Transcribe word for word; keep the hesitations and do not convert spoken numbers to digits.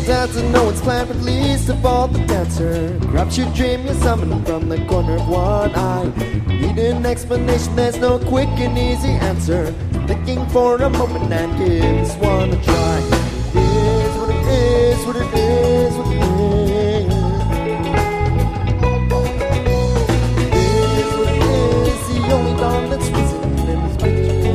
Sometimes no one's plan, but least of all the dancer. Grabs your dream, you summon from the corner of one eye. Need an explanation, there's no quick and easy answer. Thinking for a moment and gives one a try. It is what it is, what it is, what it is.